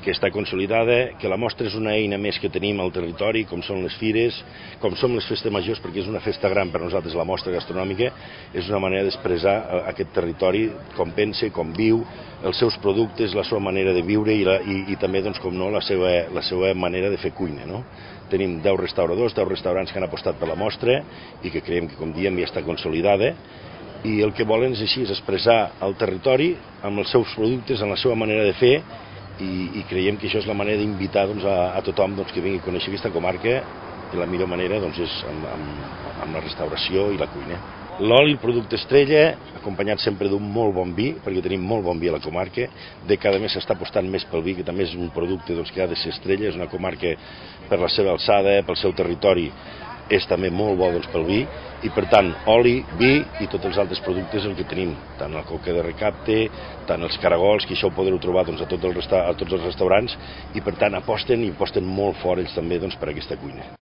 que està consolidada, que la mostra és una eina més que tenim al territori, com són les fires, com són les festes majors, perquè és una festa gran per nosaltres, la mostra gastronòmica, és una manera d'expressar aquest territori, com pensa, com viu, els seus productes, la seva manera de viure i també, doncs, com no, la seva manera de fer cuina, no? Tenim 10 restauradors, 10 restaurants que han apostat per la mostra i que creiem que, com diem, ja està consolidada, i el que volen és així, és expressar el territori amb els seus productes, en la seva manera de fer, i creiem que això és la manera d'invitar a tothom que vingui a conèixer aquesta comarca, i la millor manera és amb la restauració i la cuina. L'oli, el producte estrella, acompanyat sempre d'un molt bon vi, perquè tenim molt bon vi a la comarca. De cada mes s'està apostant més pel vi, que també és un producte que ha de ser estrella. És una comarca, per la seva alçada, pel seu territori, és també molt bo pel vi, i per tant oli, vi i tots els altres productes el que tenim, tant la coca de recapte, tant els caragols, que això ho podreu trobar a tots els restaurants, i per tant aposten molt fort ells també per aquesta cuina.